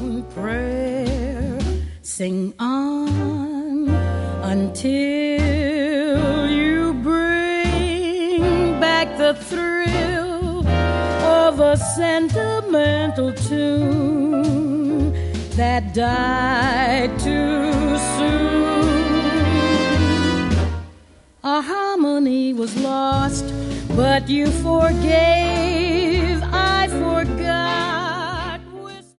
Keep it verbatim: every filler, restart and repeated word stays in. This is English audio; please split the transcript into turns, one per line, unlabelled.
prayer. Sing on until you bring back the thrill of a sentimental tune that died too soon. A harmony was lost, but you forgave